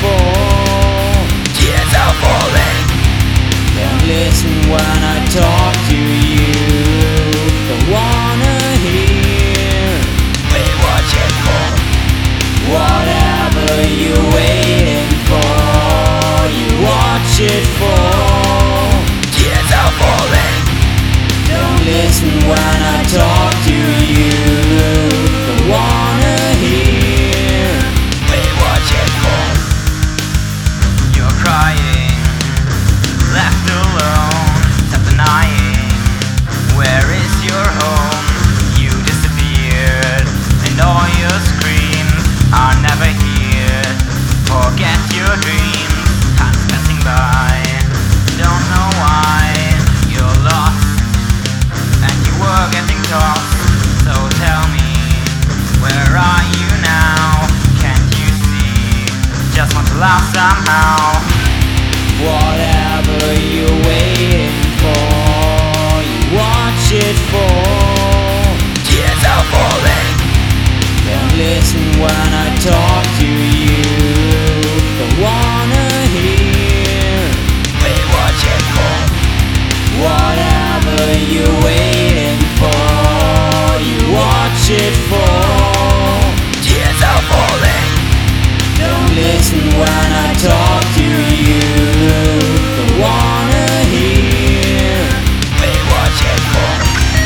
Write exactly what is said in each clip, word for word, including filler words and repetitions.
fall. Tears are falling. Don't listen when I talk to you. Don't wanna hear. We watch it fall. Whatever you're waiting for, you watch it fall. Tears are falling. Don't listen when I talk to you. Don't wanna hear. We watch it fall. You're crying, left alone, stop denying. Where is your home? You disappeared, and all your screams are never here. Forget your dreams, time's passing by. Don't know why you're lost, and you were getting tossed. So tell me, where are you now? Can't you see? Just want to laugh somehow. Whatever you're waiting for, you watch it fall. Tears are falling. Don't listen when I talk to you. Don't wanna hear. We watch it fall. Whatever you're waiting for, you watch it fall. Tears are falling. Don't listen when I talk to you. Don't wanna hear. We watch it fall.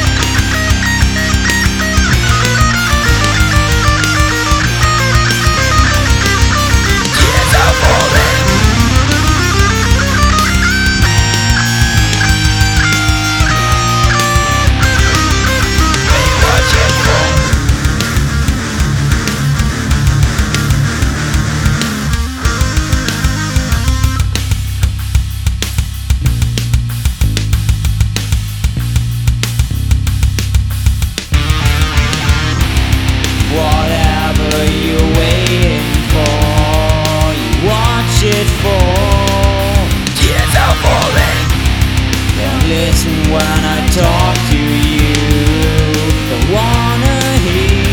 Tears are falling. We watch it fall. Whatever you're waiting for, you watch it fall. Tears are falling. Don't listen when I talk to you. Don't wanna hear.